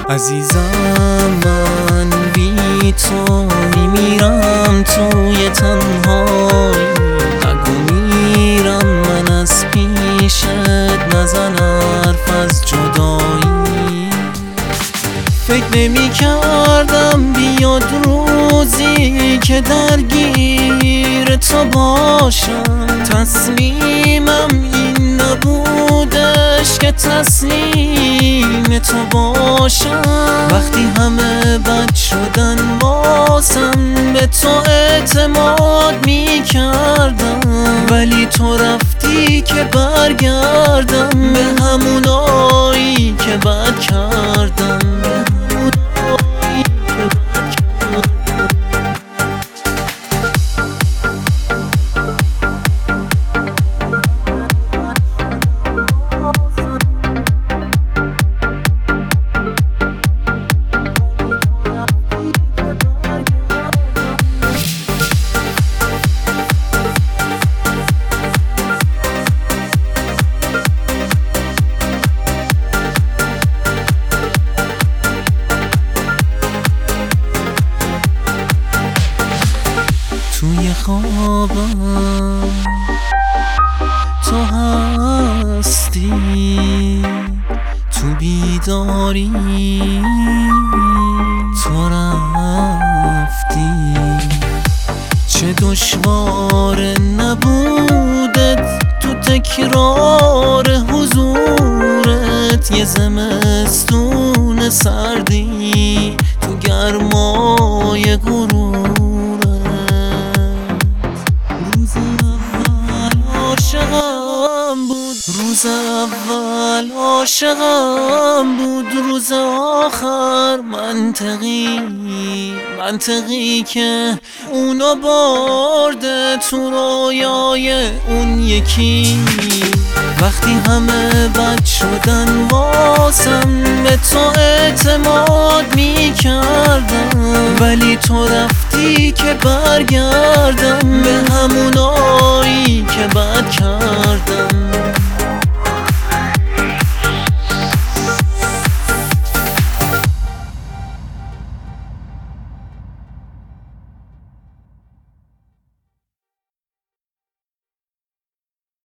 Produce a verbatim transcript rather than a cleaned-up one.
عزیزم من بی تو میمیرم توی تنهایی، نگو میرم من از پیشت، نزن حرف از جدایی. فکر نمی کردم بیاد روزی که درگیر تو باشم، تصمیمم این نبودش که تسلیم تو باشم. وقتی همه بد شدن واسم به تو اعتماد می کردم، ولی تو رفتی که برگردم به همونایی که بد کردم. توی خوابم تو هستی، تو بیداری تو رفتی. چه دشوار نبودت تو تکرار حضورت، یه زمستون سردی تو گرمای غرورت. روز اول عاشقم بود، روز آخر منطقی منطقی که اونو برده تو رویای اون یکی. وقتی همه بد شدن واسم به تو اعتماد می کردم، ولی تو رفتی که برگردم به همونایی که بد کردم.